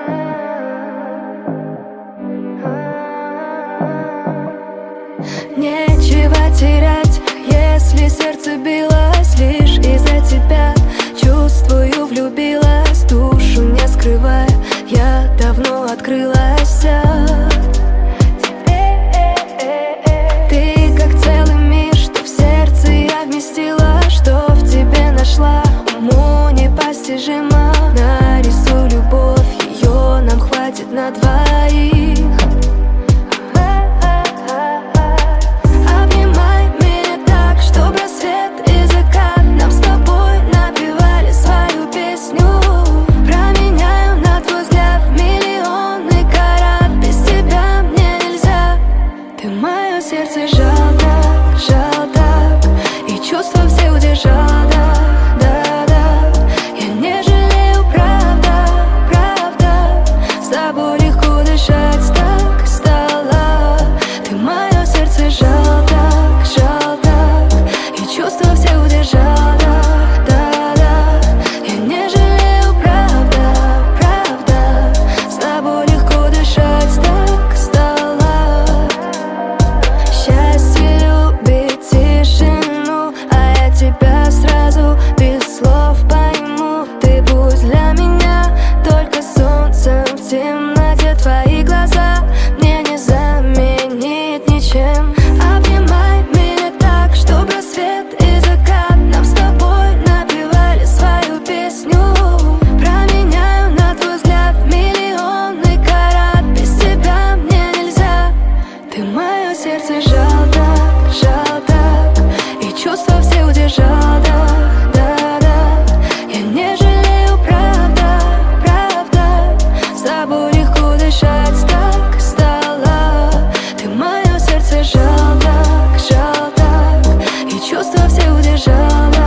Нечего терять, если сердце билось лишь из-за тебя. Чувствую, влюбилась, душу не скрывая, я давно открылась вся. Ты как целый мир, что в сердце я вместила, что в тебе нашла. Уму непостижимо, нарисуй любовь, ее нам хватит на двоих. Сердце жал так, и чувства все удержал, да. Я не жалею, правда, с тобой легко дышать так стало. Ты мое сердце жал так, и чувства все удержал, да. Я не жалею, правда, с тобой легко дышать так стало. Счастье любит тишину, а я тебя сразу без слов пойму. Ты будь для меня только солнцем в темноте. Твои глаза мне не заменить ничем. Обнимай меня так, чтоб рассвет и закат нам с тобой напевали свою песню. Променяю на твой взгляд миллионный карат. Без тебя мне нельзя. Ты мое сердце жал так, и чувства все удержал, да. Я не жалею, правда, с тобой легко дышать так стало. Ты мое сердце жал так, и чувства все удержал.